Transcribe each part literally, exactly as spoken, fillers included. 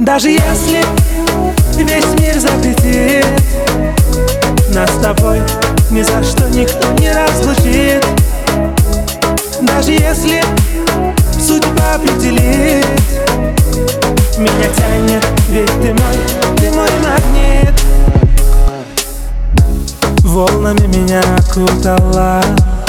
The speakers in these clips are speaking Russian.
Даже если весь мир запретит, нас с тобой ни за что никто не разлучит. Даже если судьба определит, меня тянет, ведь ты мой, ты мой магнит. Волнами меня окутала,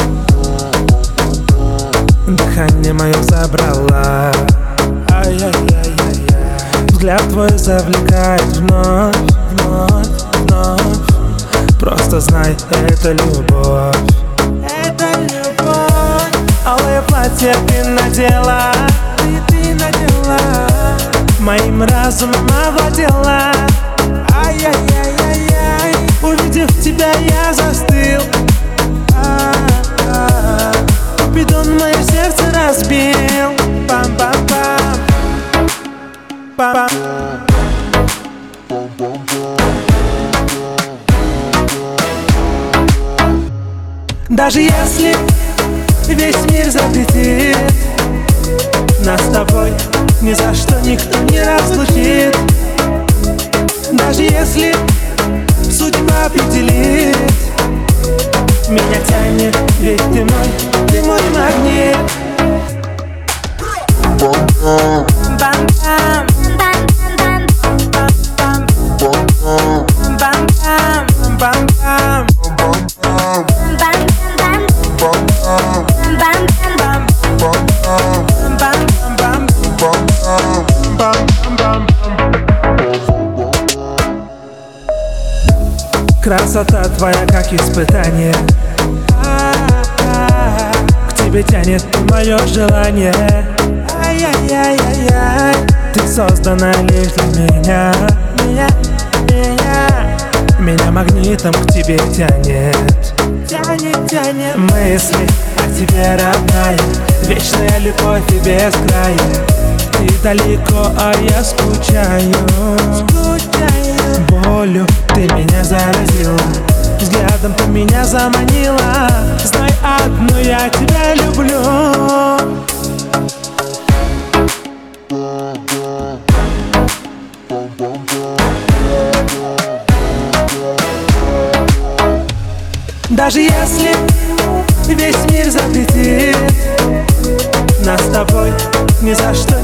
дыхание мое забрала. Ай-яй-яй-яй-яй. Взгляд твой завлекает вновь, вновь, вновь. Просто знай, это любовь. Это любовь. Алое платье ты надела, ты, ты надела, моим разумом овладела. Ай-яй-яй-яй-яй. Увидев тебя, я застыл. А-а-а. Купидон мое сердце разбил. Пам-пам-пам. Пам-пам. Даже если весь мир запретит, нас с тобой ни за что никто не разлучит. Даже если судьба определит, меня тянет, ведь ты мой, ты мой магнит. Бам-бам. Красота твоя как испытание, к тебе тянет мое желание. Ай-яй-яй-яй-яй. Ты создана лишь для меня, меня, меня. Меня магнитом к тебе тянет, тянет, тянет. Мысли о тебе, родная, вечная любовь и без края. Ты далеко, а я скучаю, скучаю. Болью ты меня заразила, взглядом ты меня заманила. Знай одно, я тебя люблю. Даже если весь мир запретит, нас с тобой ни за что